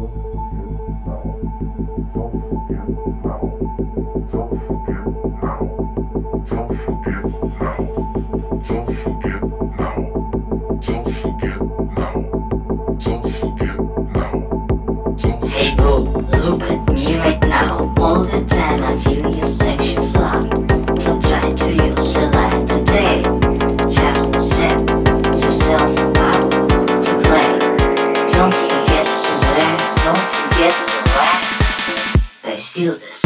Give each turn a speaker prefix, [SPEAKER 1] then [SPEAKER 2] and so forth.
[SPEAKER 1] Hey bro, look at me right now. All the time I feel your sexual flow. Don't try to use a lie today. Just set yourself up to play. Don't forget to learn, don't forget to laugh. Let's feel this.